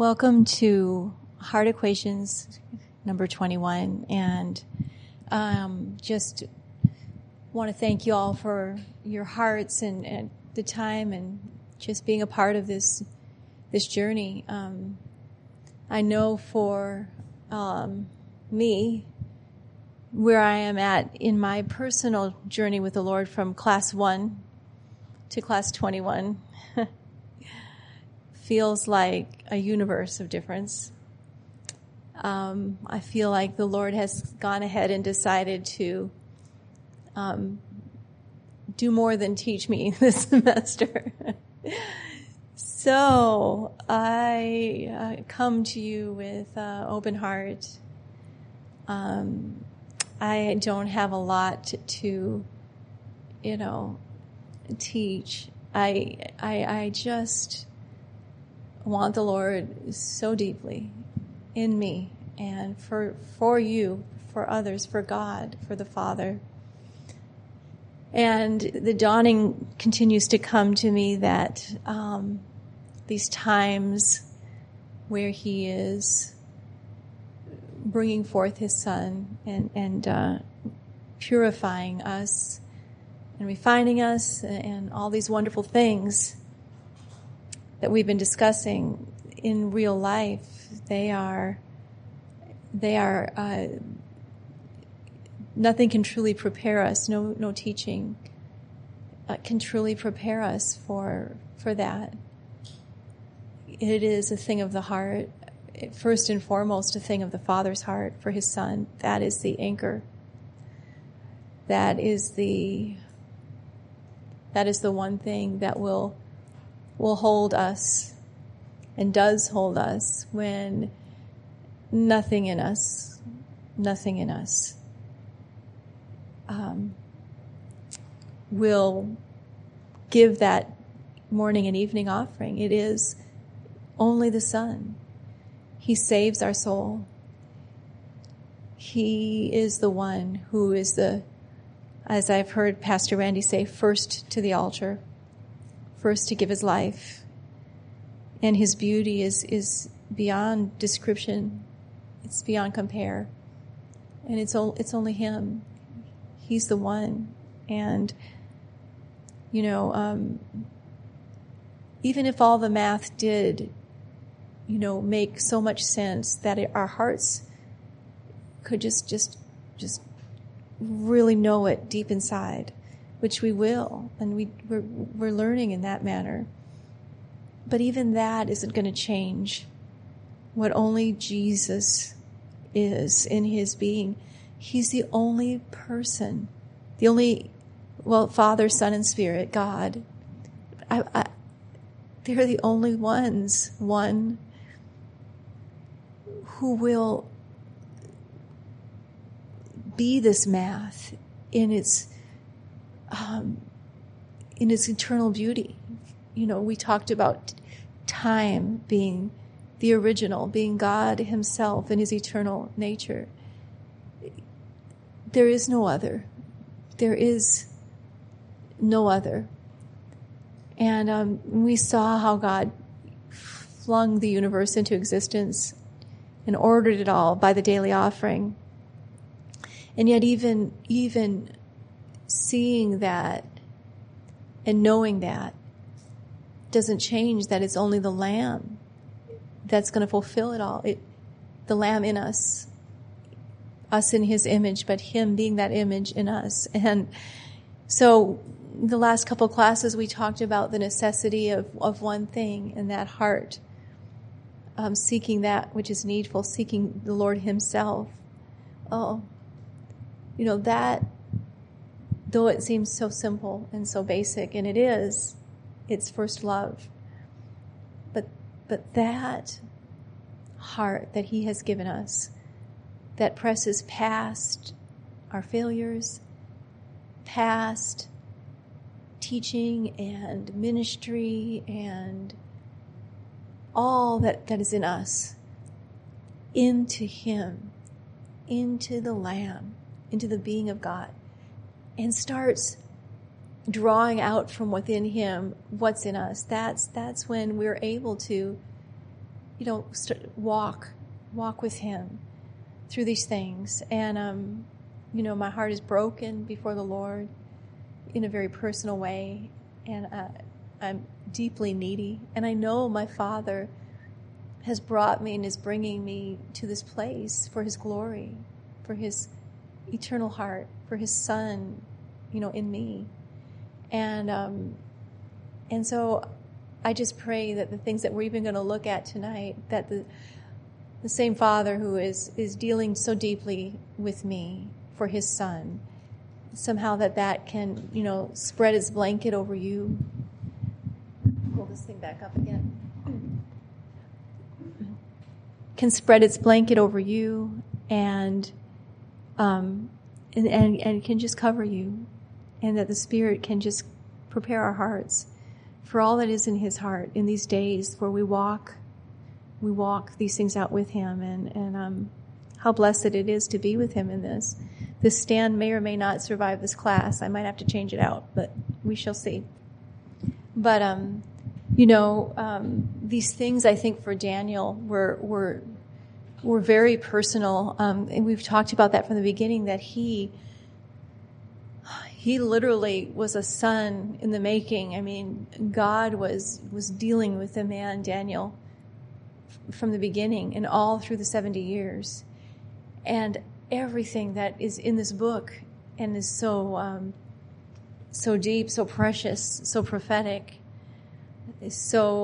Welcome to Heart Equations number 21, and just want to thank you all for your hearts and the time and just being a part of this journey. I know for me, where I am at in my personal journey with the Lord from class 1 to class 21 feels like a universe of difference. I feel like the Lord has gone ahead and decided to do more than teach me this semester. So I come to you with open heart. I don't have a lot to, teach. I just want the Lord so deeply in me and for you, for others, for God, for the Father. And the dawning continues to come to me that these times where He is bringing forth His Son and purifying us and refining us and all these wonderful things that we've been discussing in real life, they are nothing can truly prepare us. No teaching can truly prepare us for that. It is a thing of the heart, first and foremost, a thing of the Father's heart for His Son. That is the anchor. That is the one thing that will hold us and does hold us when nothing in us will give that morning and evening offering. It is only the Son. He saves our soul. He is the one who is as I've heard Pastor Randy say, first to the altar, first to give his life. And His beauty is beyond description. It's beyond compare. And it's only Him. He's the one. And, even if all the math did, make so much sense that our hearts could just really know it deep inside, which we will, and we're learning in that manner. But even that isn't going to change what only Jesus is in His being. He's the only person, Father, Son, and Spirit, God. They're the only one who will be this math in its eternal beauty. We talked about time being the original, being God Himself in His eternal nature. There is no other. There is no other. And we saw how God flung the universe into existence and ordered it all by the daily offering. And yet even seeing that and knowing that doesn't change that it's only the Lamb that's going to fulfill it all. The Lamb in us in His image, but Him being that image in us. And so the last couple of classes we talked about the necessity of one thing, and that heart, seeking that which is needful, seeking the Lord Himself. That, though it seems so simple and so basic, and it is, it's first love. But that heart that He has given us, that presses past our failures, past teaching and ministry and all that is in us, into Him, into the Lamb, into the being of God, and starts drawing out from within Him what's in us. That's when we're able to walk with him through these things. And, my heart is broken before the Lord in a very personal way. And I'm deeply needy. And I know my Father has brought me and is bringing me to this place for his glory, for his eternal heart, for his Son, in me. And so I just pray that the things that we're even going to look at tonight, that the same Father who is dealing so deeply with me for his Son, somehow that can, spread its blanket over you. Pull this thing back up again. Can spread its blanket over you and can just cover you, and that the Spirit can just prepare our hearts for all that is in his heart in these days where we walk these things out with him, and how blessed it is to be with him in this. This stand may or may not survive this class. I might have to change it out, but we shall see. But these things, I think, for Daniel were very personal, and we've talked about that from the beginning. That he literally was a son in the making. I mean, God was dealing with the man Daniel from the beginning and all through the 70 years, and everything that is in this book and is so deep, so precious, so prophetic. So,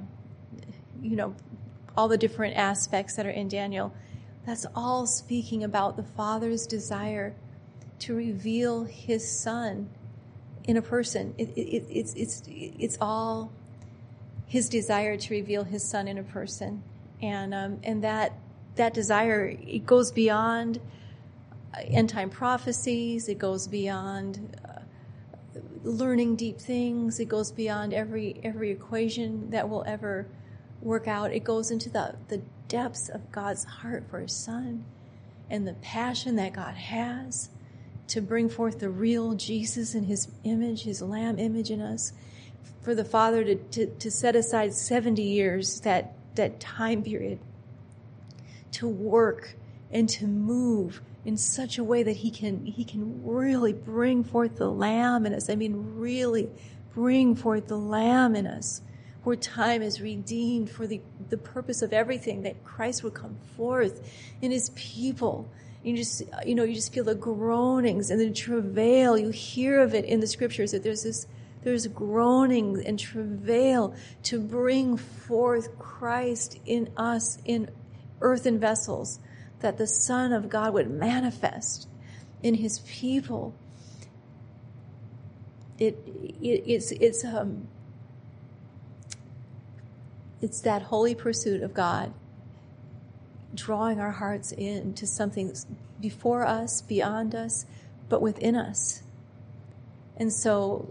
all the different aspects that are in Daniel, that's all speaking about the Father's desire to reveal his Son in a person. It's all his desire to reveal his Son in a person. And that desire, it goes beyond end-time prophecies. It goes beyond learning deep things. It goes beyond every equation that will ever work out. It goes into the depths of God's heart for his Son and the passion that God has to bring forth the real Jesus in his image, his Lamb image in us. For the Father to set aside 70 years, that time period, to work and to move in such a way that he can really bring forth the Lamb in us. I mean, really bring forth the Lamb in us, where time is redeemed for the purpose of everything, that Christ would come forth in his people. You just feel the groanings and the travail. You hear of it in the scriptures, that there's groaning and travail to bring forth Christ in us in earthen vessels, that the Son of God would manifest in his people. It's that holy pursuit of God, drawing our hearts into something that's before us, beyond us, but within us. And so,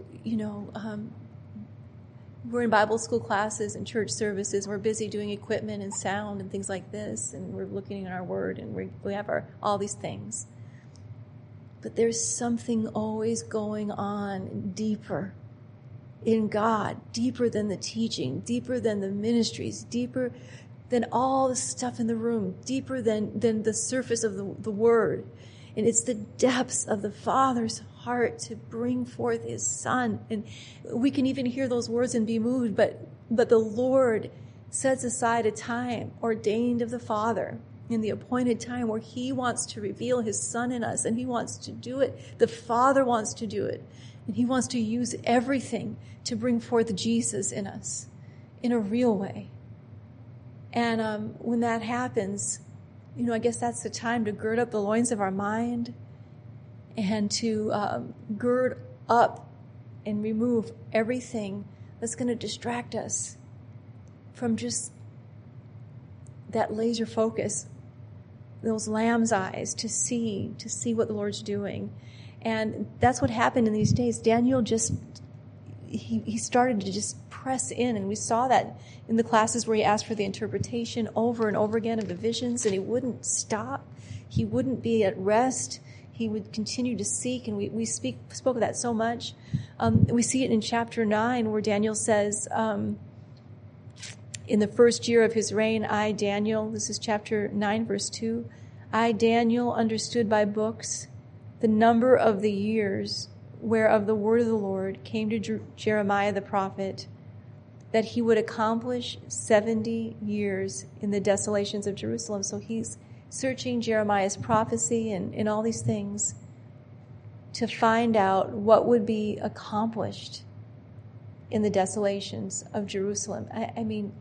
we're in Bible school classes and church services. We're busy doing equipment and sound and things like this, and we're looking at our word, and we have all these things. But there's something always going on deeper in God, deeper than the teaching, deeper than the ministries, deeper than all the stuff in the room, deeper than the surface of the word. And it's the depths of the Father's heart to bring forth his Son. And we can even hear those words and be moved, but the Lord sets aside a time ordained of the Father in the appointed time where he wants to reveal his Son in us, and he wants to do it. The Father wants to do it, and he wants to use everything to bring forth Jesus in us in a real way. And when that happens, I guess that's the time to gird up the loins of our mind and to gird up and remove everything that's going to distract us from just that laser focus, those lamb's eyes to see what the Lord's doing. And that's what happened in these days. Daniel he started to just press in, and we saw that in the classes where he asked for the interpretation over and over again of the visions, and he wouldn't stop. He wouldn't be at rest. He would continue to seek, and we spoke of that so much. We see it in chapter 9 where Daniel says, In the first year of his reign, I, Daniel, this is chapter 9, verse 2, I, Daniel, understood by books the number of the years whereof the word of the Lord came to Jeremiah the prophet, that he would accomplish 70 years in the desolations of Jerusalem. So he's searching Jeremiah's prophecy and all these things to find out what would be accomplished in the desolations of Jerusalem. I mean,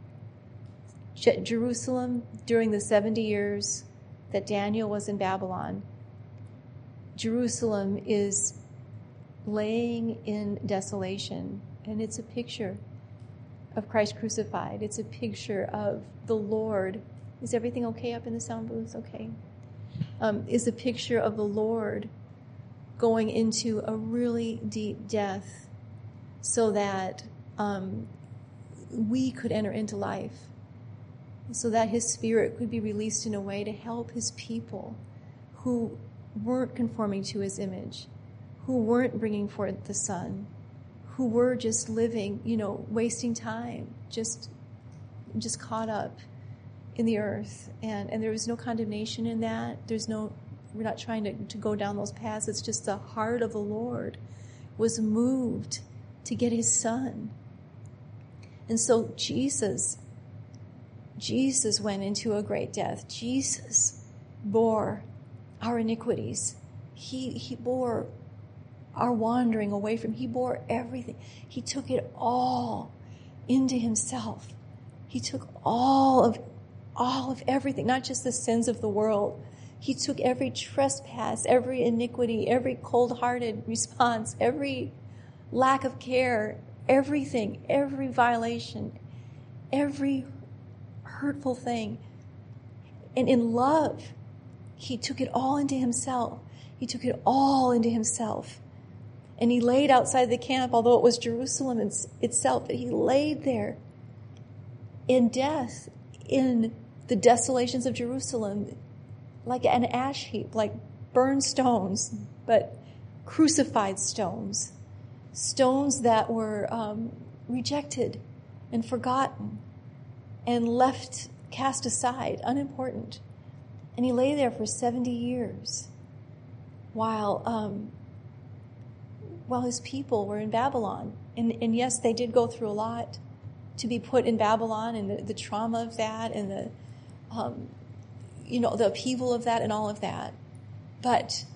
Jerusalem during the 70 years that Daniel was in Babylon, Jerusalem is laying in desolation, and it's a picture of Christ crucified. It's a picture of the Lord. Is everything okay up in the sound booth? Okay. Is a picture of the Lord going into a really deep death so that we could enter into life, so that his Spirit could be released in a way to help his people who weren't conforming to his image, who weren't bringing forth the Son, who were just living, wasting time, just caught up in the earth. And there was no condemnation in that. We're not trying to go down those paths. It's just the heart of the Lord was moved to get his Son. And so Jesus went into a great death. Jesus bore our iniquities. He bore our wandering away from him. He bore everything. He took it all into himself. He took all of everything, not just the sins of the world. He took every trespass, every iniquity, every cold-hearted response, every lack of care, everything, every violation, every hurtful thing. And in love, he took it all into himself. He took it all into himself. And he laid outside the camp, although it was Jerusalem itself, but he laid there in death, in the desolations of Jerusalem, like an ash heap, like burned stones, but crucified stones. Stones that were rejected and forgotten and left, cast aside, unimportant. And he lay there for 70 years while his people were in Babylon. And yes, they did go through a lot to be put in Babylon, and the trauma of that, and the upheaval of that and all of that. But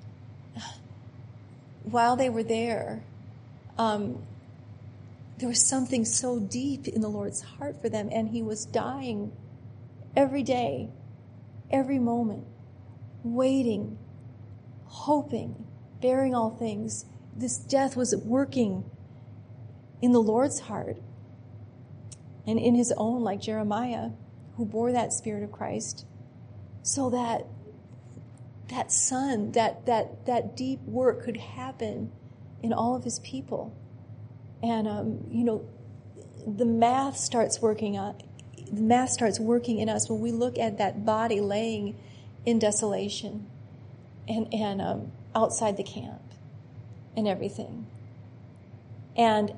while they were there was something so deep in the Lord's heart for them, and he was dying every day, every moment, waiting, hoping, bearing all things. This death was working in the Lord's heart and in his own, like Jeremiah, who bore that Spirit of Christ, so that Son, that deep work could happen in all of his people. And, the math starts working in us when we look at that body laying in desolation and outside the camp and everything. And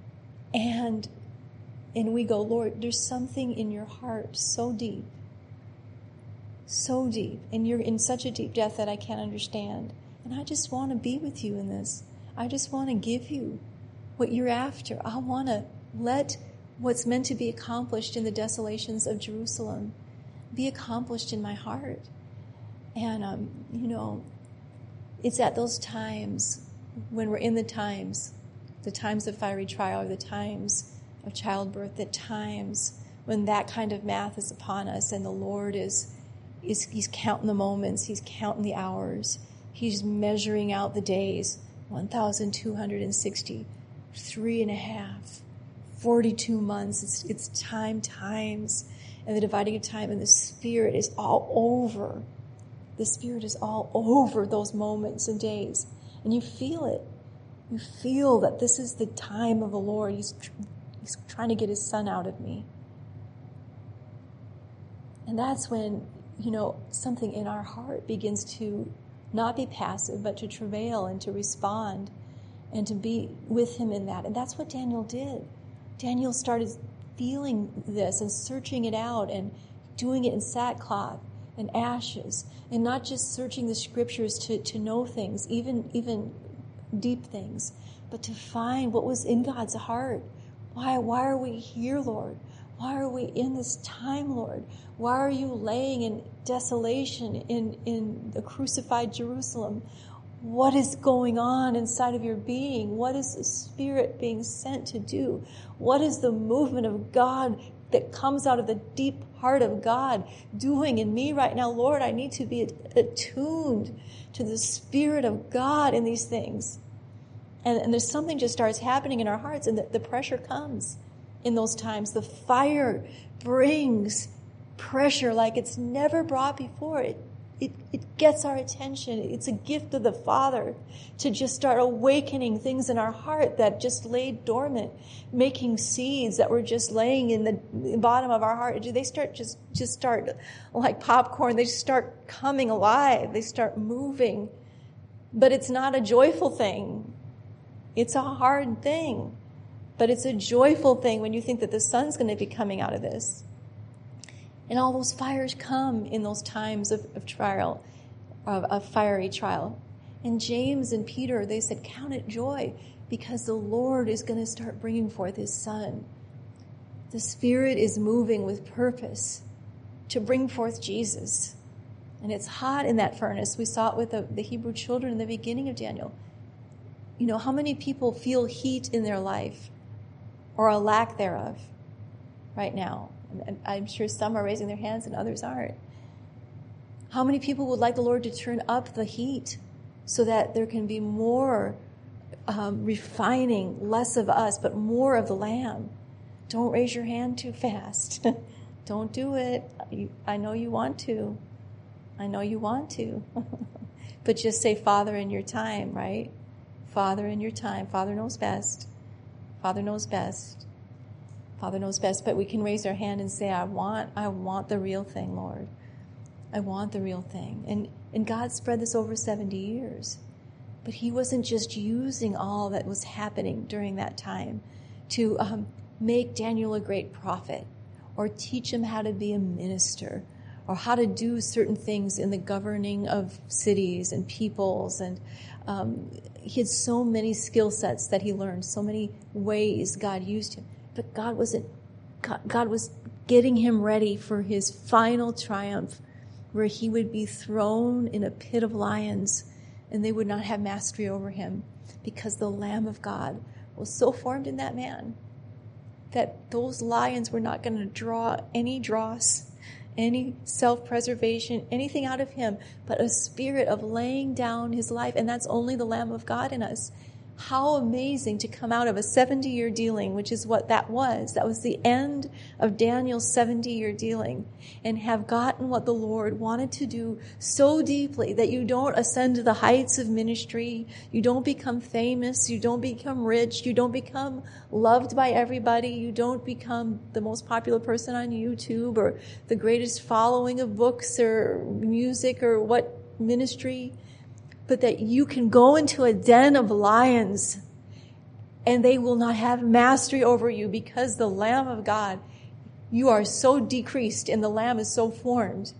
we go, Lord, there's something in your heart so deep, and you're in such a deep depth that I can't understand. And I just want to be with you in this. I just want to give you what you're after. I want to let what's meant to be accomplished in the desolations of Jerusalem be accomplished in my heart. And, it's at those times when we're in the times of fiery trial, or the times of childbirth, the times when that kind of math is upon us, and the Lord he's counting the moments, he's counting the hours, he's measuring out the days, 1,260, 3.5, 42 months. It's times, and the dividing of time, and the Spirit is all over. The Spirit is all over those moments and days. And you feel it. You feel that this is the time of the Lord. He's trying to get his Son out of me. And that's when, something in our heart begins to not be passive, but to travail and to respond and to be with him in that. And that's what Daniel did. Daniel started feeling this and searching it out and doing it in sackcloth and ashes, and not just searching the scriptures to know things, even deep things, but to find what was in God's heart. Why are we here, Lord? Why are we in this time, Lord? Why are you laying in desolation in the crucified Jerusalem? What is going on inside of your being? What is the Spirit being sent to do? What is the movement of God that comes out of the deep heart of God doing in me right now? Lord, I need to be attuned to the Spirit of God in these things. And there's something just starts happening in our hearts, and the pressure comes in those times. The fire brings pressure like it's never brought before. It gets our attention. It's a gift of the Father to just start awakening things in our heart that just laid dormant, making seeds that were just laying in the bottom of our heart. They start just start like popcorn. They just start coming alive. They start moving. But it's not a joyful thing. It's a hard thing. But it's a joyful thing when you think that the sun's going to be coming out of this. And all those fires come in those times of trial, of fiery trial. And James and Peter, they said, count it joy, because the Lord is going to start bringing forth his Son. The Spirit is moving with purpose to bring forth Jesus. And it's hot in that furnace. We saw it with the Hebrew children in the beginning of Daniel. You know, how many people feel heat in their life or a lack thereof right now? And I'm sure some are raising their hands and others aren't. How many people would like the Lord to turn up the heat so that there can be more refining, less of us, but more of the Lamb? Don't raise your hand too fast. Don't do it. I know you want to. I know you want to. But just say, Father, in your time, right? Father, in your time. Father knows best. Father knows best. Father knows best. But we can raise our hand and say, I want the real thing, Lord. I want the real thing. And God spread this over 70 years. But he wasn't just using all that was happening during that time to make Daniel a great prophet or teach him how to be a minister or how to do certain things in the governing of cities and peoples. And he had so many skill sets that he learned, so many ways God used him. But God was getting him ready for his final triumph, where he would be thrown in a pit of lions and they would not have mastery over him, because the Lamb of God was so formed in that man that those lions were not going to draw any dross, any self-preservation, anything out of him, but a spirit of laying down his life. And that's only the Lamb of God in us. How amazing to come out of a 70-year dealing, which is what that was. That was the end of Daniel's 70-year dealing, and have gotten what the Lord wanted to do so deeply that you don't ascend to the heights of ministry, you don't become famous, you don't become rich, you don't become loved by everybody, you don't become the most popular person on YouTube or the greatest following of books or music or what ministry, but that you can go into a den of lions and they will not have mastery over you, because the Lamb of God, you are so decreased and the Lamb is so formed.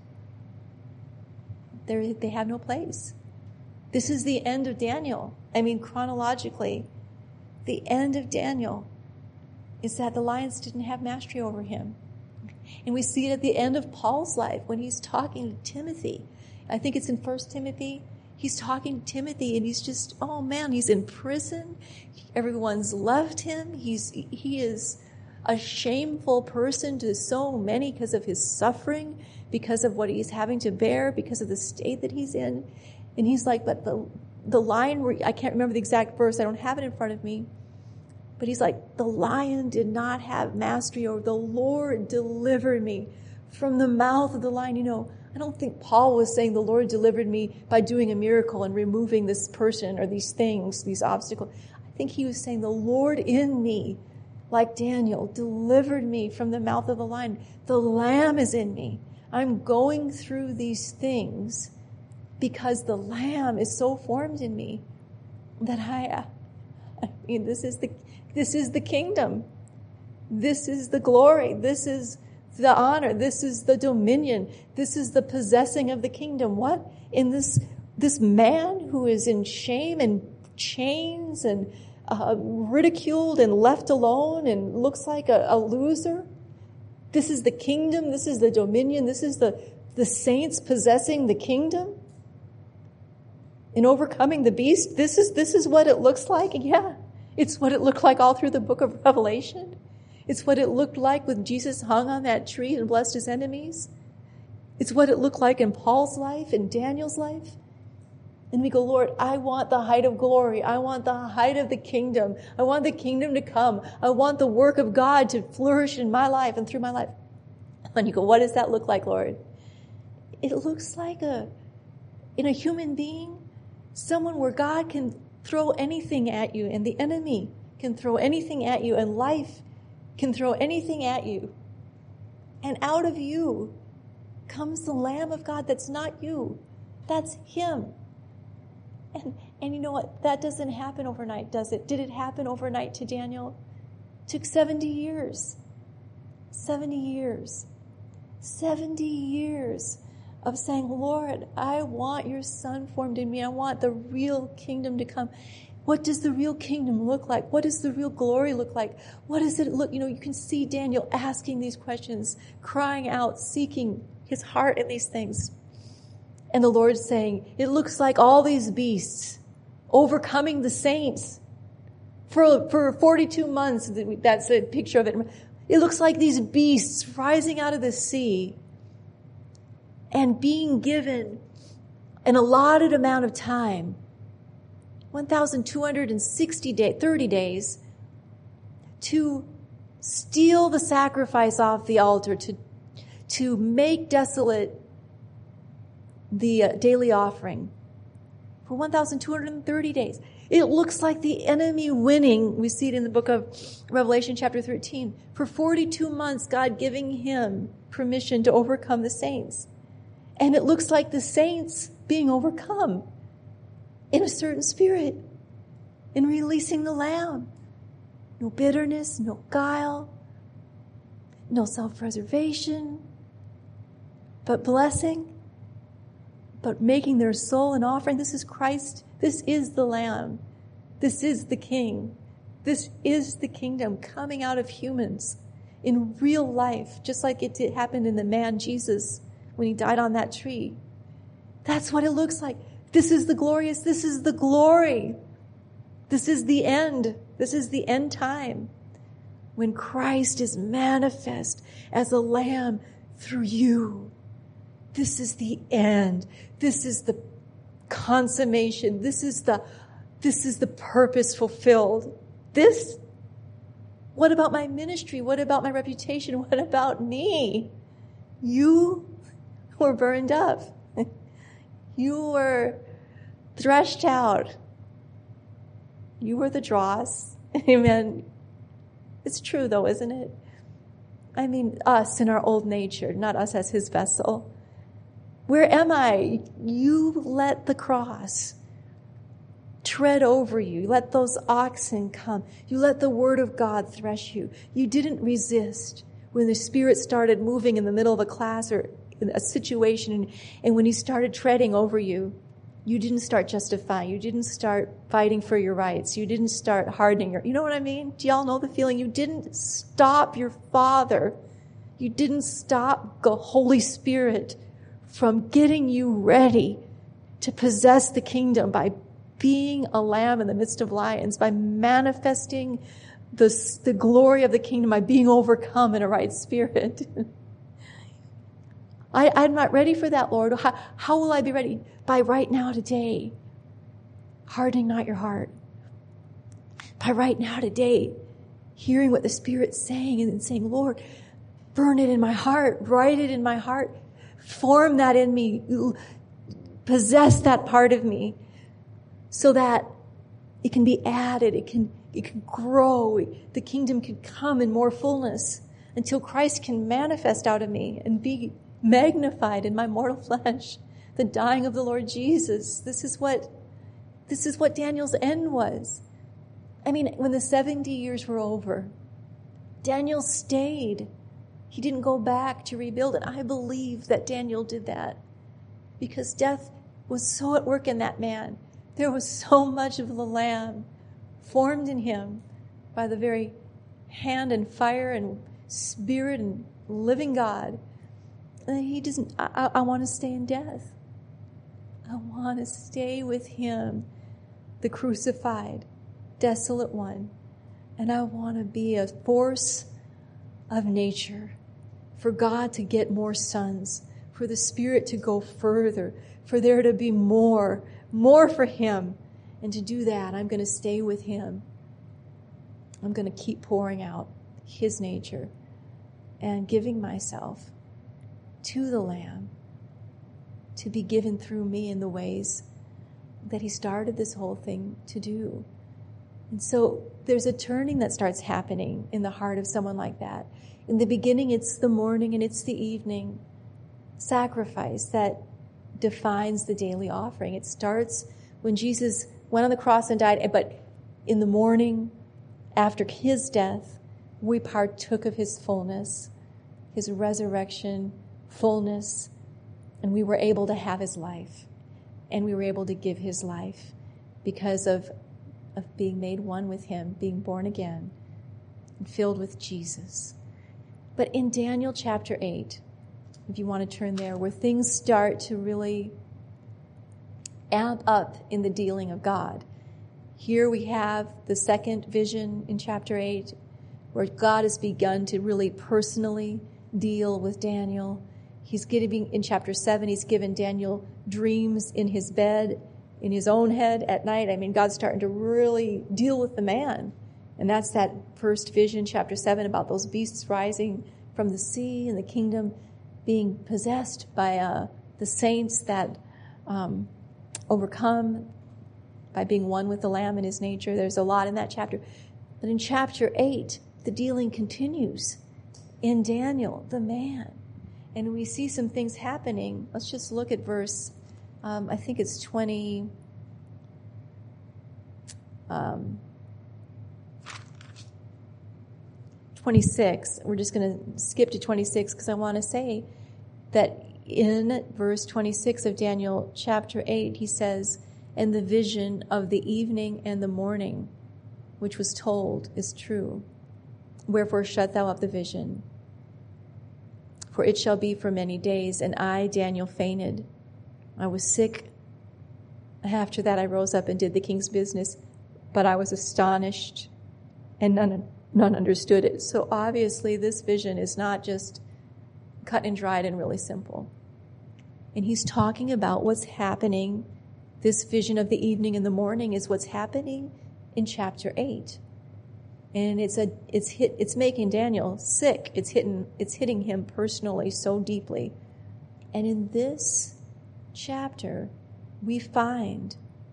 They have no place. This is the end of Daniel. I mean, chronologically, the end of Daniel is that the lions didn't have mastery over him. And we see it at the end of Paul's life when he's talking to Timothy. I think it's in 1 Timothy. He's talking to Timothy and he's just, oh man, he's in prison. Everyone's left him. He is a shameful person to so many because of his suffering, because of what he's having to bear, because of the state that he's in. And he's like, but the lion, I can't remember the exact verse. I don't have it in front of me. But he's like, the lion did not have mastery over. The Lord delivered me from the mouth of the lion. You know, I don't think Paul was saying the Lord delivered me by doing a miracle and removing this person or these things, these obstacles. I think he was saying the Lord in me, like Daniel, delivered me from the mouth of the lion. The Lamb is in me. I'm going through these things because the Lamb is so formed in me that I mean, this is the kingdom. This is the glory. This is the honor. This is the dominion. This is the possessing of the kingdom. What? In this man who is in shame and chains and ridiculed and left alone and looks like a loser. This is the kingdom. This is the dominion. This is the saints possessing the kingdom and overcoming the beast. This is what it looks like. Yeah, it's what it looked like all through the book of Revelation. It's what it looked like when Jesus hung on that tree and blessed his enemies. It's what it looked like in Paul's life and Daniel's life. And we go, Lord, I want the height of glory. I want the height of the kingdom. I want the kingdom to come. I want the work of God to flourish in my life and through my life. And you go, what does that look like, Lord? It looks like in a human being, someone where God can throw anything at you and the enemy can throw anything at you and life can throw anything at you. And out of you comes the Lamb of God that's not you. That's him. And you know what? That doesn't happen overnight, does it? Did it happen overnight to Daniel? It took 70 years. 70 years. 70 years of saying, Lord, I want your son formed in me. I want the real kingdom to come. What does the real kingdom look like? What does the real glory look like? What does it look? You can see Daniel asking these questions, crying out, seeking his heart in these things. And the Lord saying, it looks like all these beasts overcoming the saints for 42 months. That's a picture of it. It looks like these beasts rising out of the sea and being given an allotted amount of time, 1,260 days, 30 days, to steal the sacrifice off the altar, to make desolate the daily offering for 1,230 days. It looks like the enemy winning. We see it in the book of Revelation chapter 13. For 42 months, God giving him permission to overcome the saints. And it looks like the saints being overcome in a certain spirit, in releasing the Lamb. No bitterness, no guile, no self-preservation, but blessing, but making their soul an offering. This is Christ. This is the Lamb. This is the King. This is the kingdom coming out of humans in real life, just like it happened in the man Jesus when he died on that tree. That's what it looks like. This is the glorious. This is the glory. This is the end. This is the end time when Christ is manifest as a lamb through you. This is the end. This is the consummation. This is the purpose fulfilled. What about my ministry? What about my reputation? What about me? You were burned up. You were threshed out. You were the dross. Amen. It's true though, isn't it? I mean, us in our old nature, not us as his vessel. Where am I? You let the cross tread over you. You let those oxen come. You let the word of God thresh you. You didn't resist when the Spirit started moving in the middle of a class or in a situation, and when he started treading over you, you didn't start justifying. You didn't start fighting for your rights. You didn't start hardening you know what I mean? Do y'all know the feeling? You didn't stop your Father. You didn't stop the Holy Spirit from getting you ready to possess the kingdom by being a lamb in the midst of lions, by manifesting the glory of the kingdom, by being overcome in a right spirit. I'm not ready for that, Lord. How will I be ready? By right now today, hardening not your heart. By right now today, hearing what the Spirit's saying and saying, Lord, burn it in my heart, write it in my heart, form that in me, possess that part of me so that it can be added, it can grow, the kingdom can come in more fullness until Christ can manifest out of me and be magnified in my mortal flesh, the dying of the Lord Jesus. This is what This is what Daniel's end was. I mean, when the 70 years were over, Daniel stayed. He didn't go back to rebuild. And I believe that Daniel did that because death was so at work in that man. There was so much of the Lamb formed in him by the very hand and fire and spirit and living God. And he doesn't, I want to stay in death. I want to stay with him, the crucified, desolate one. And I want to be a force of nature for God to get more sons, for the Spirit to go further, for there to be more for him. And to do that, I'm going to stay with him. I'm going to keep pouring out his nature and giving myself to the Lamb to be given through me in the ways that he started this whole thing to do. And so there's a turning that starts happening in the heart of someone like that. In the beginning, it's the morning and it's the evening sacrifice that defines the daily offering. It starts when Jesus went on the cross and died, but in the morning, after his death, we partook of his fullness, his resurrection, fullness, and we were able to have his life. And we were able to give his life because of being made one with him, being born again, and filled with Jesus. But in Daniel chapter 8, if you want to turn there, where things start to really amp up in the dealing of God. Here we have the second vision in chapter 8, where God has begun to really personally deal with Daniel. He's giving, in chapter 7, he's given Daniel dreams in his bed, in his own head at night. I mean, God's starting to really deal with the man. And that's that first vision, chapter 7, about those beasts rising from the sea and the kingdom being possessed by the saints that overcome by being one with the Lamb in his nature. There's a lot in that chapter. But in chapter 8, the dealing continues in Daniel, the man. And we see some things happening. Let's just look at verse, I think it's 26. We're just going to skip to 26 because I want to say that in verse 26 of Daniel chapter 8, he says, "And the vision of the evening and the morning, which was told, is true. Wherefore shut thou up the vision. For it shall be for many days. And I, Daniel, fainted. I was sick. After that I rose up and did the king's business, but I was astonished, and none understood it." So obviously this vision is not just cut and dried and really simple. And he's talking about what's happening. This vision of the evening and the morning is what's happening in chapter 8. And it's making Daniel sick. It's hitting him personally so deeply. And in this chapter, we find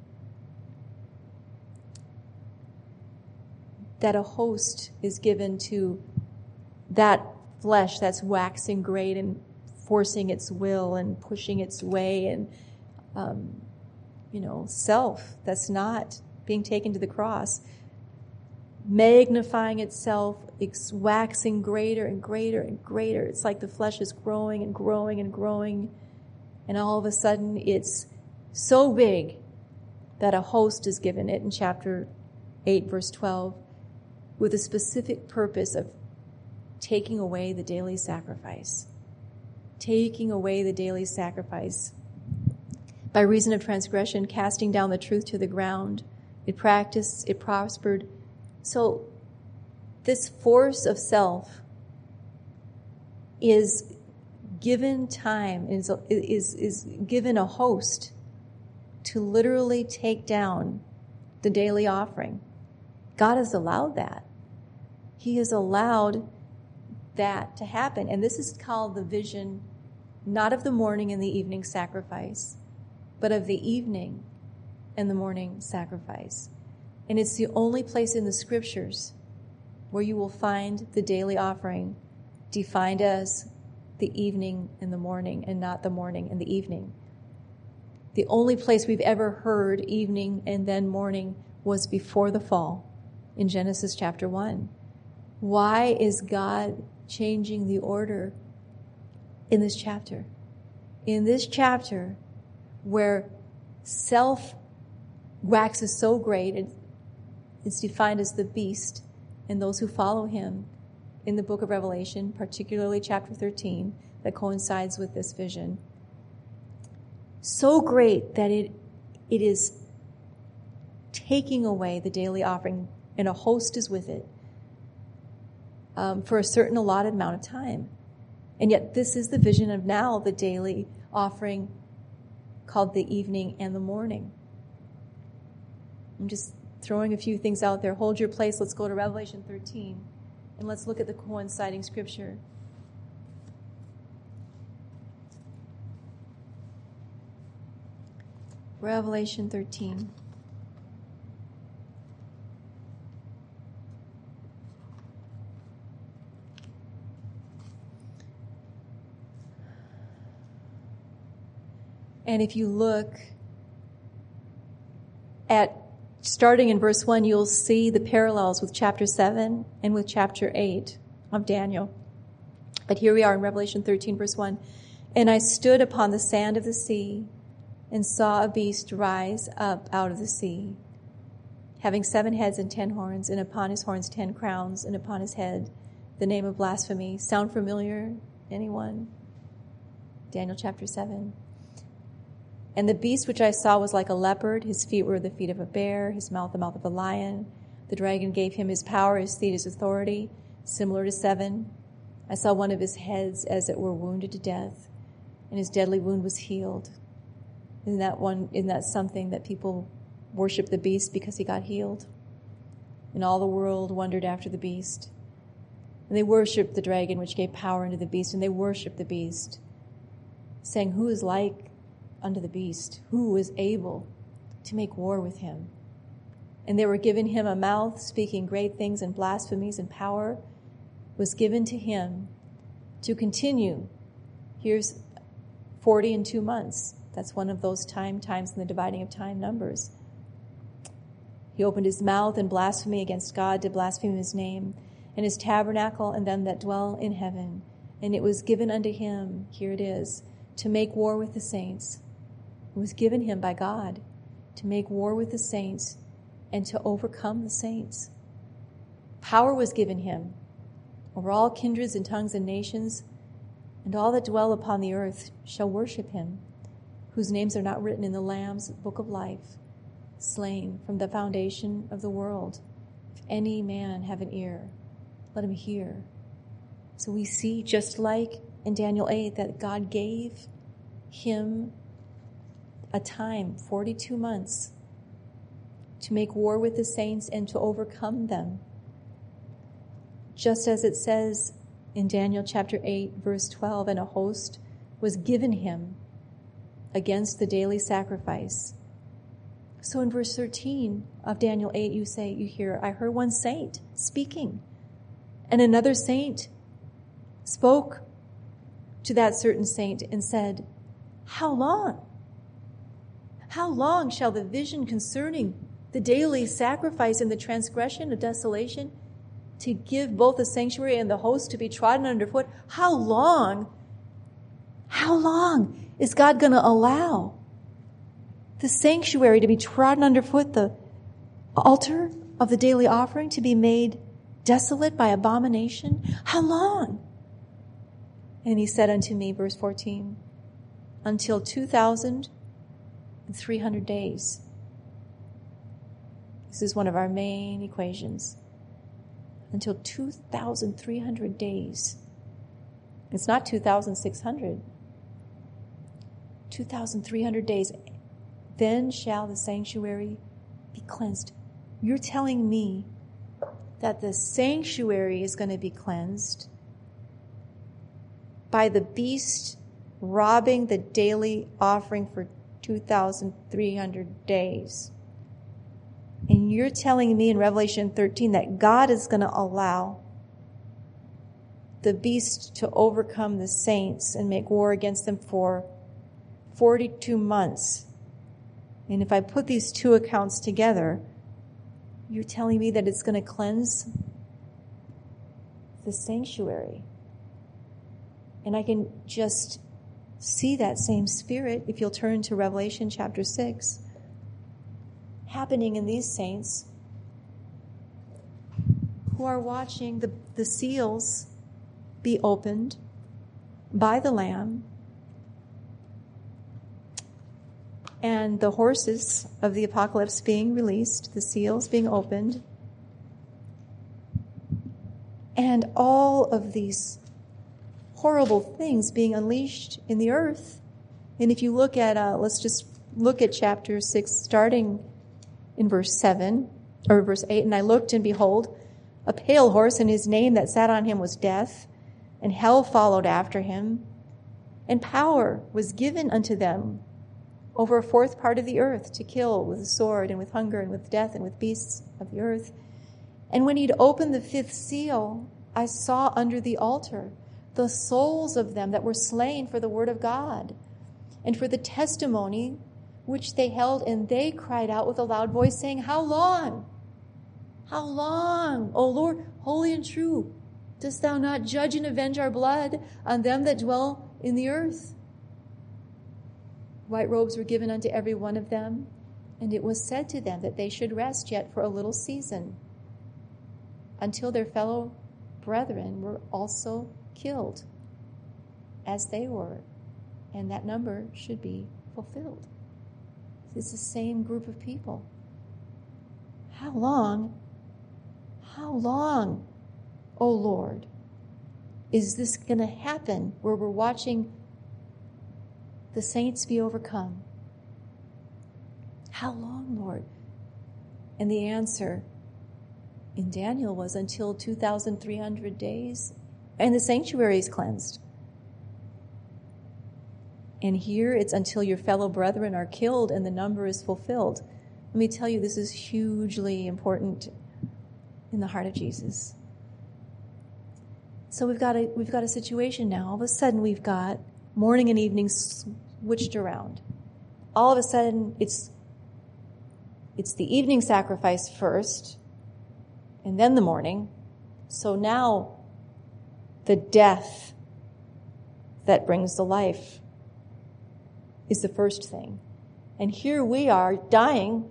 that a host is given to that flesh that's waxing great and forcing its will and pushing its way, and self that's not being taken to the cross, magnifying itself, it's waxing greater and greater and greater. It's like the flesh is growing and growing and growing, and all of a sudden it's so big that a host is given it in chapter 8, verse 12, with a specific purpose of taking away the daily sacrifice. Taking away the daily sacrifice. By reason of transgression, casting down the truth to the ground. It practiced, it prospered. So this force of self is given time, is given a host to literally take down the daily offering. God has allowed that. He has allowed that to happen. And this is called the vision, not of the morning and the evening sacrifice, but of the evening and the morning sacrifice. And it's the only place in the scriptures where you will find the daily offering defined as the evening and the morning, and not the morning and the evening. The only place we've ever heard evening and then morning was before the fall in Genesis chapter 1. Why is God changing the order in this chapter? In this chapter, where self waxes so great, it's defined as the beast and those who follow him in the book of Revelation, particularly chapter 13, that coincides with this vision. So great that it is taking away the daily offering, and a host is with it for a certain allotted amount of time. And yet this is the vision of now the daily offering called the evening and the morning. I'm just throwing a few things out there. Hold your place. Let's go to Revelation 13 and let's look at the coinciding scripture. Revelation 13. And if you look at starting in verse 1, you'll see the parallels with chapter 7 and with chapter 8 of Daniel. But here we are in Revelation 13, verse 1. And I stood upon the sand of the sea and saw a beast rise up out of the sea, having 7 heads and 10 horns, and upon his horns 10 crowns, and upon his head the name of blasphemy. Sound familiar? Anyone? Daniel chapter 7. And the beast which I saw was like a leopard. His feet were the feet of a bear, his mouth the mouth of a lion. The dragon gave him his power, his seat, his authority, similar to 7. I saw one of his heads as it were wounded to death, and his deadly wound was healed. Isn't that something that people worship the beast because he got healed? And all the world wondered after the beast. And they worshiped the dragon which gave power unto the beast, and they worshiped the beast, saying, who is like unto the beast? Who is able to make war with him? And they were given him a mouth, speaking great things and blasphemies, and power was given to him to continue. Here's 40 and 2 months. That's one of those times in the dividing of time numbers. He opened his mouth in blasphemy against God, to blaspheme his name and his tabernacle and them that dwell in heaven. And it was given unto him, here it is, to make war with the saints. It was given him by God to make war with the saints and to overcome the saints. Power was given him over all kindreds and tongues and nations, and all that dwell upon the earth shall worship him, whose names are not written in the Lamb's book of life, slain from the foundation of the world. If any man have an ear, let him hear. So we see, just like in Daniel 8, that God gave him a time, 42 months, to make war with the saints and to overcome them. Just as it says in Daniel chapter 8, verse 12, and a host was given him against the daily sacrifice. So in verse 13 of Daniel 8, you hear, I heard one saint speaking, and another saint spoke to that certain saint and said, how long? How long shall the vision concerning the daily sacrifice and the transgression of desolation to give both the sanctuary and the host to be trodden underfoot? How long is God going to allow the sanctuary to be trodden underfoot, the altar of the daily offering to be made desolate by abomination? How long? And he said unto me, verse 14, until 2,300 days. This is one of our main equations. Until 2,300 days. It's not 2,600. 2,300 days. Then shall the sanctuary be cleansed. You're telling me that the sanctuary is going to be cleansed by the beast robbing the daily offering for 2,300 days. And you're telling me in Revelation 13 that God is going to allow the beast to overcome the saints and make war against them for 42 months. And if I put these two accounts together, you're telling me that it's going to cleanse the sanctuary. And I can just see that same spirit, if you'll turn to Revelation chapter 6, happening in these saints who are watching the seals be opened by the Lamb and the horses of the apocalypse being released, the seals being opened, and all of these horrible things being unleashed in the earth. And if you look at, let's just look at chapter 6, starting in verse 7, or verse 8, and I looked, and behold, a pale horse, and his name that sat on him was Death, and hell followed after him, and power was given unto them over a fourth part of the earth to kill with the sword, and with hunger, and with death, and with beasts of the earth. And when he'd opened the fifth seal, I saw under the altar the souls of them that were slain for the word of God and for the testimony which they held, and they cried out with a loud voice, saying, How long? How long, O Lord, holy and true, dost thou not judge and avenge our blood on them that dwell in the earth? White robes were given unto every one of them, and it was said to them that they should rest yet for a little season, until their fellow brethren were also killed, as they were, and that number should be fulfilled. It's the same group of people. How long, O Lord, is this going to happen, where we're watching the saints be overcome? How long, Lord? And the answer in Daniel was until 2,300 days, and the sanctuary is cleansed. And here it's until your fellow brethren are killed and the number is fulfilled. Let me tell you, this is hugely important in the heart of Jesus. So we've got a situation now. All of a sudden we've got morning and evening switched around. All of a sudden it's the evening sacrifice first, and then the morning. So now the death that brings the life is the first thing. And here we are dying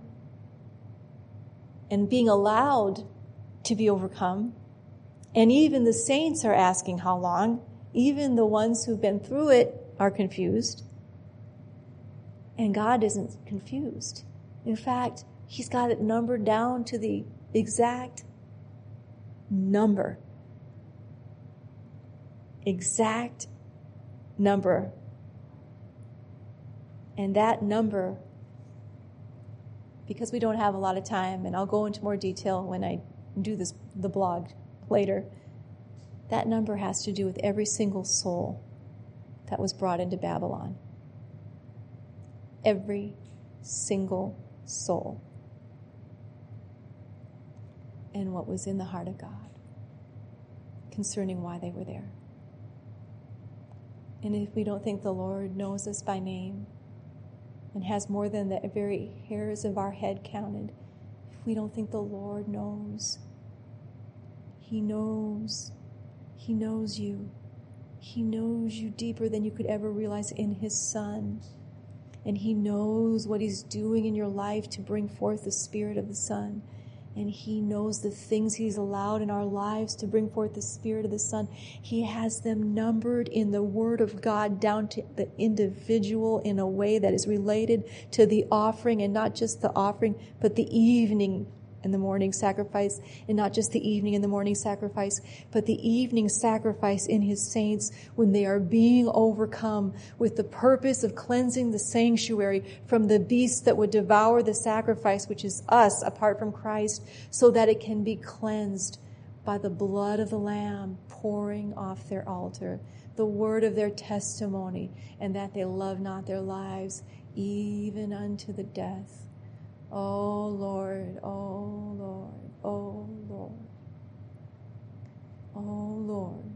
and being allowed to be overcome. And even the saints are asking how long. Even the ones who've been through it are confused. And God isn't confused. In fact, He's got it numbered down to the exact number. Exact number. And that number, because we don't have a lot of time, and I'll go into more detail when I do the blog later, that number has to do with every single soul that was brought into Babylon. Every single soul. And what was in the heart of God concerning why they were there. And if we don't think the Lord knows us by name and has more than the very hairs of our head counted, if we don't think the Lord knows, He knows. He knows you. He knows you deeper than you could ever realize in His Son. And He knows what He's doing in your life to bring forth the Spirit of the Son. And He knows the things He's allowed in our lives to bring forth the Spirit of the Son. He has them numbered in the Word of God down to the individual in a way that is related to the offering, and not just the offering, but the evening and the morning sacrifice, and not just the evening and the morning sacrifice, but the evening sacrifice in His saints when they are being overcome with the purpose of cleansing the sanctuary from the beast that would devour the sacrifice, which is us apart from Christ, so that it can be cleansed by the blood of the Lamb pouring off their altar, the word of their testimony, and that they love not their lives even unto the death. Oh Lord, oh Lord, oh Lord, oh Lord.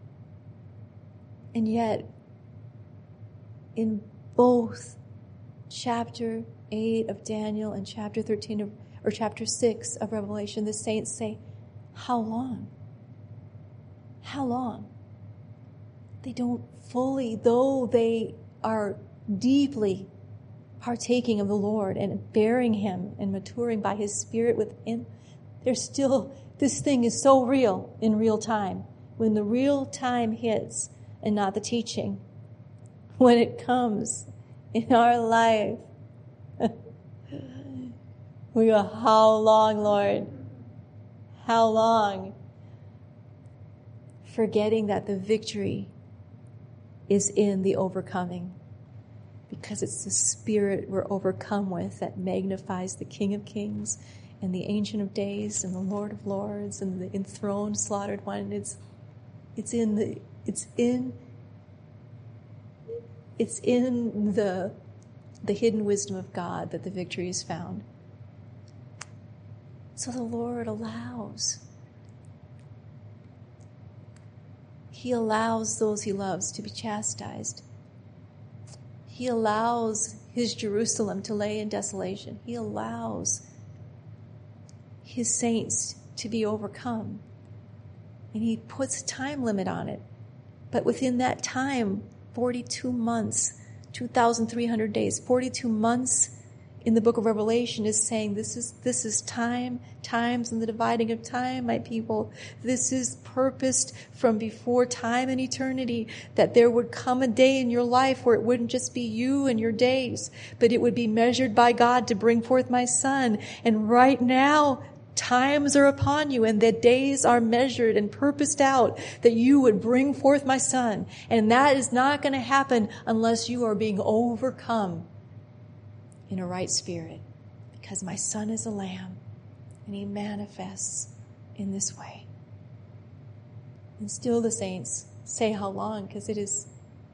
And yet, in both chapter 8 of Daniel and chapter 13 or chapter 6 of Revelation, the saints say, how long? How long? They don't fully, though they are deeply partaking of the Lord and bearing Him and maturing by His Spirit within, they're still, this thing is so real in real time. When the real time hits and not the teaching, when it comes in our life, we go, how long, Lord? How long? Forgetting that the victory is in the overcoming, because it's the Spirit we're overcome with that magnifies the King of Kings and the Ancient of Days and the Lord of Lords and the enthroned, slaughtered one. It's in the hidden wisdom of God that the victory is found. So the Lord allows. He allows those He loves to be chastised. He allows His Jerusalem to lay in desolation. He allows His saints to be overcome. And He puts a time limit on it. But within that time, 42 months, 2,300 days, 42 months in the book of Revelation is saying this is times and the dividing of time, my people. This is purposed from before time and eternity, that there would come a day in your life where it wouldn't just be you and your days, but it would be measured by God to bring forth my Son. And right now, times are upon you, and the days are measured and purposed out that you would bring forth my Son. And that is not going to happen unless you are being overcome in a right spirit, because my Son is a lamb and He manifests in this way. And still the saints say how long, because it is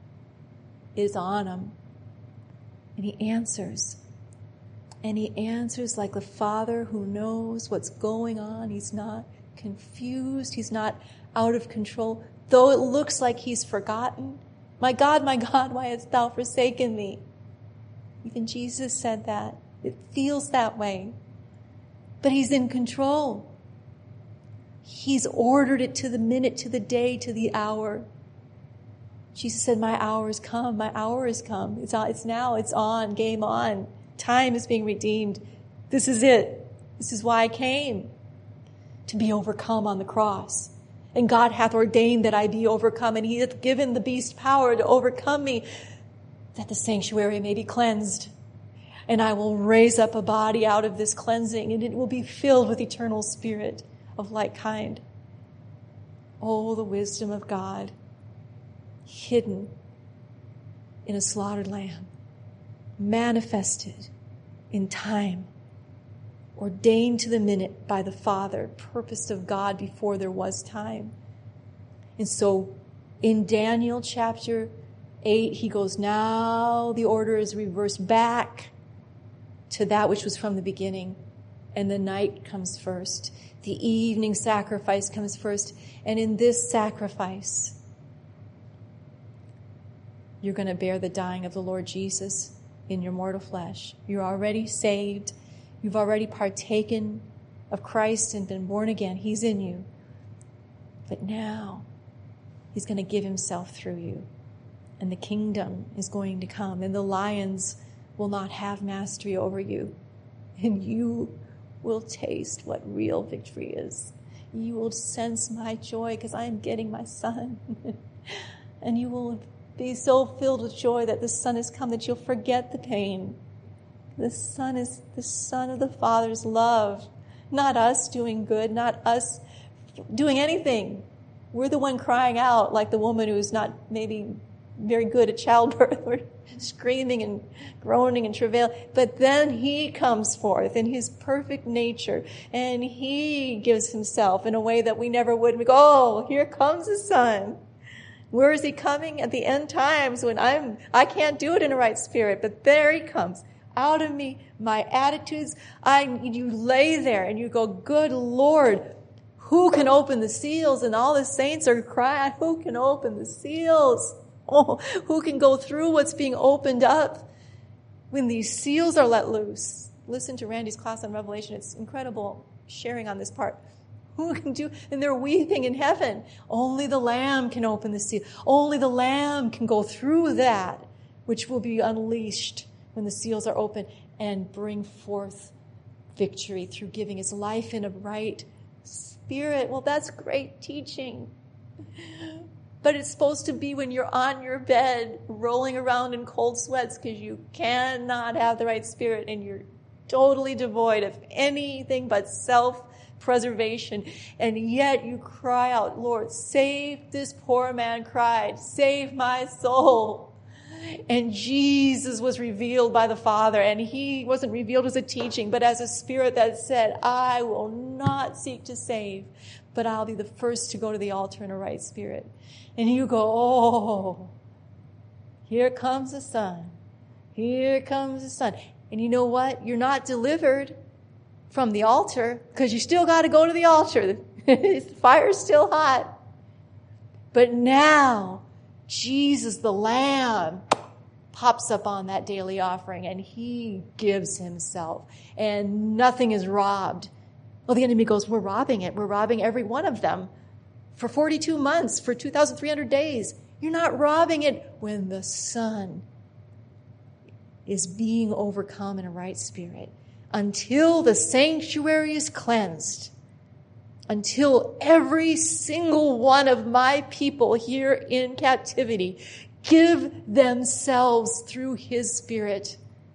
on Him. And He answers. And He answers like the Father who knows what's going on. He's not confused. He's not out of control. Though it looks like He's forgotten. My God, why hast Thou forsaken me? Even Jesus said that. It feels that way. But He's in control. He's ordered it to the minute, to the day, to the hour. Jesus said, my hour has come. My hour has come. It's now. It's on. Game on. Time is being redeemed. This is it. This is why I came. To be overcome on the cross. And God hath ordained that I be overcome. And He hath given the beast power to overcome me, that the sanctuary may be cleansed. And I will raise up a body out of this cleansing, and it will be filled with eternal spirit of like kind. Oh, the wisdom of God, hidden in a slaughtered lamb, manifested in time, ordained to the minute by the Father, purposed of God before there was time. And so in Daniel chapter 8, he goes, now the order is reversed back to that which was from the beginning. And the night comes first. The evening sacrifice comes first. And in this sacrifice, you're going to bear the dying of the Lord Jesus in your mortal flesh. You're already saved. You've already partaken of Christ and been born again. He's in you. But now, He's going to give Himself through you. And the kingdom is going to come. And the lions will not have mastery over you. And you will taste what real victory is. You will sense my joy because I am getting my Son. And you will be so filled with joy that the Son has come that you'll forget the pain. The Son is the Son of the Father's love. Not us doing good, not us doing anything. We're the one crying out like the woman who's not maybe very good at childbirth. We're screaming and groaning and travail. But then He comes forth in His perfect nature, and He gives Himself in a way that we never would. We go, oh, here comes the Son. Where is He coming? At the end times when I can't do it in a right spirit, but there He comes. Out of me, my attitudes, you lay there and you go, good Lord, who can open the seals? And all the saints are crying, who can open the seals? Oh, who can go through what's being opened up? when these seals are let loose, listen to Randy's class on Revelation. It's incredible sharing on this part. Who can do? And they're weeping in heaven. Only the Lamb can open the seal. Only the Lamb can go through that, which will be unleashed when the seals are open, and bring forth victory through giving his life in a right spirit. Well, that's great teaching. But it's supposed to be when you're on your bed, rolling around in cold sweats because you cannot have the right spirit and you're totally devoid of anything but self-preservation. And yet you cry out, Lord, save this poor man cried, save my soul. And Jesus was revealed by the Father, and he wasn't revealed as a teaching, but as a spirit that said, I will not seek to save, but I'll be the first to go to the altar in a right spirit. And you go, oh, here comes the Son. Here comes the Son. And you know what? You're not delivered from the altar because you still got to go to the altar. The fire's still hot. But now, Jesus, the Lamb, pops up on that daily offering and he gives himself and nothing is robbed. Well, the enemy goes, we're robbing it. We're robbing every one of them for 42 months, for 2,300 days. You're not robbing it when the Son is being overcome in a right spirit. Until the sanctuary is cleansed, until every single one of my people here in captivity give themselves through his Spirit.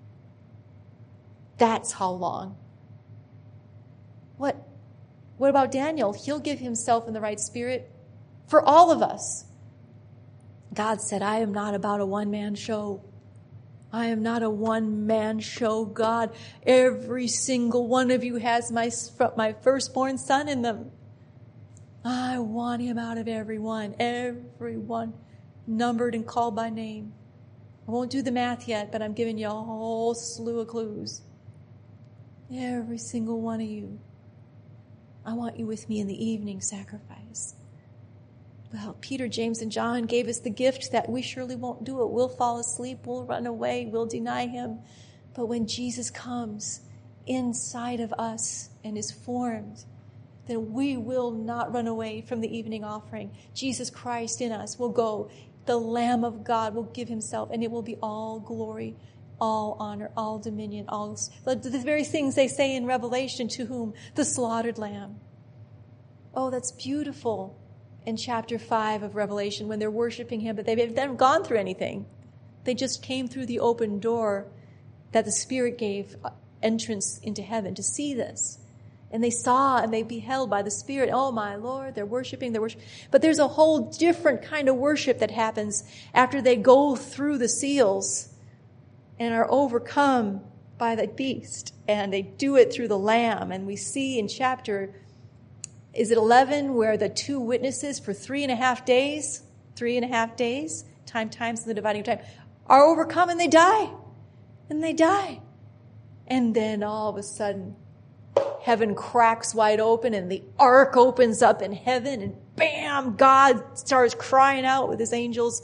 That's how long. What about Daniel? He'll give himself in the right spirit for all of us. God said, I am not about a one-man show. I am not a one-man show, God. Every single one of you has my firstborn son in them. I want him out of everyone, numbered and called by name. I won't do the math yet, but I'm giving you a whole slew of clues. Every single one of you. I want you with me in the evening sacrifice. Well, Peter, James, and John gave us the gift that we surely won't do it. We'll fall asleep. We'll run away. We'll deny him. But when Jesus comes inside of us and is formed, then we will not run away from the evening offering. Jesus Christ in us will go. The Lamb of God will give himself, and it will be all glory, all honor, all dominion, all the very things they say in Revelation, to whom? The slaughtered Lamb. Oh, that's beautiful in chapter 5 of Revelation when they're worshiping him, but they haven't gone through anything. They just came through the open door that the Spirit gave entrance into heaven to see this. And they saw and they beheld by the Spirit, oh my Lord, they're worshiping. But there's a whole different kind of worship that happens after they go through the seals and are overcome by the beast. And they do it through the Lamb. And we see in chapter, is it 11, where the two witnesses for 3.5 days, times the dividing of time, are overcome and they die. And they die. And then all of a sudden, heaven cracks wide open and the ark opens up in heaven and bam, God starts crying out with his angels.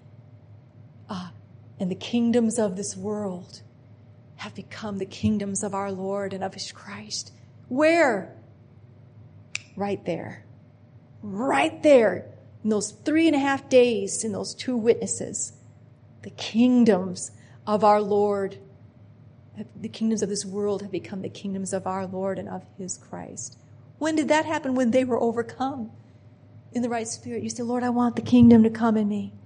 And the kingdoms of this world have become the kingdoms of our Lord and of his Christ. Where? Right there. Right there. In those 3.5 days, in those two witnesses, the kingdoms of our Lord, the kingdoms of this world have become the kingdoms of our Lord and of his Christ. When did that happen? When they were overcome in the right spirit. You say, Lord, I want the kingdom to come in me.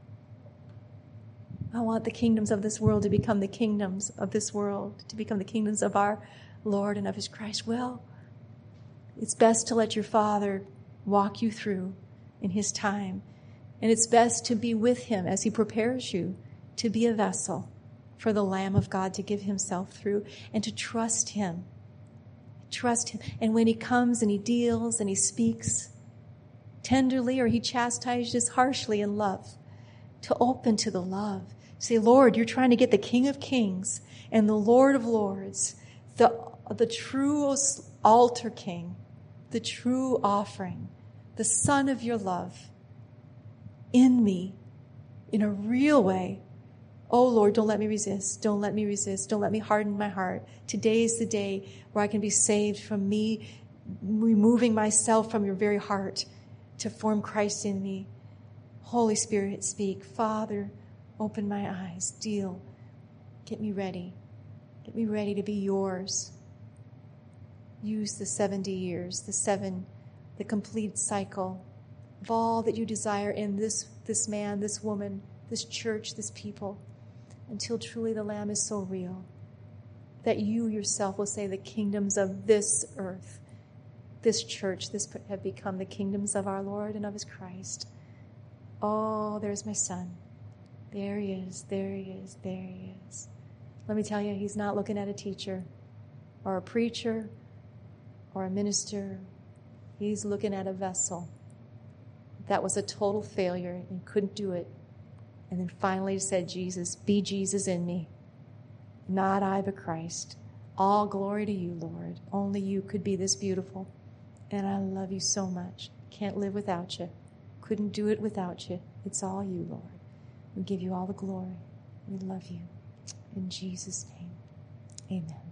I want the kingdoms of this world to become the kingdoms of this world, to become the kingdoms of our Lord and of his Christ. Well, it's best to let your Father walk you through in his time. And it's best to be with him as he prepares you to be a vessel for the Lamb of God to give himself through and to trust him. Trust him. And when he comes and he deals and he speaks tenderly or he chastises harshly in love, to open to the love. Say, Lord, you're trying to get the King of Kings and the Lord of Lords, the true altar king, the true offering, the Son of your love in me in a real way. Oh, Lord, don't let me resist. Don't let me resist. Don't let me harden my heart. Today is the day where I can be saved from me removing myself from your very heart to form Christ in me. Holy Spirit, speak. Father, open my eyes. Deal. Get me ready. Get me ready to be yours. Use the 70 years, the complete cycle of all that you desire in this man, this woman, this church, this people, until truly the Lamb is so real that you yourself will say the kingdoms of this earth, this church, this have become the kingdoms of our Lord and of his Christ. Oh, there's my son. There he is, there he is, there he is. Let me tell you, he's not looking at a teacher or a preacher or a minister. He's looking at a vessel that was a total failure and couldn't do it. And then finally said, Jesus, be Jesus in me. Not I, but Christ. All glory to you, Lord. Only you could be this beautiful. And I love you so much. Can't live without you. Couldn't do it without you. It's all you, Lord. We give you all the glory. We love you. In Jesus' name, amen.